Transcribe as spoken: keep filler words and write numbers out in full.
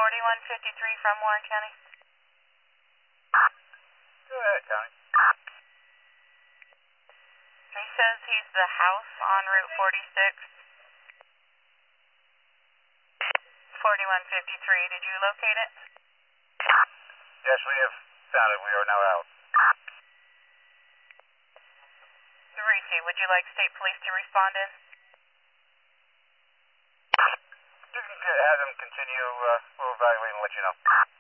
forty-one fifty-three from Warren County. Go ahead, County. He says he's the house on Route forty-six. forty-one fifty-three, did you locate it? Yes, we have found it. We are now out. three C, would you like state police to respond in? You can get, have them continue. Uh, we'll evaluate and let you know.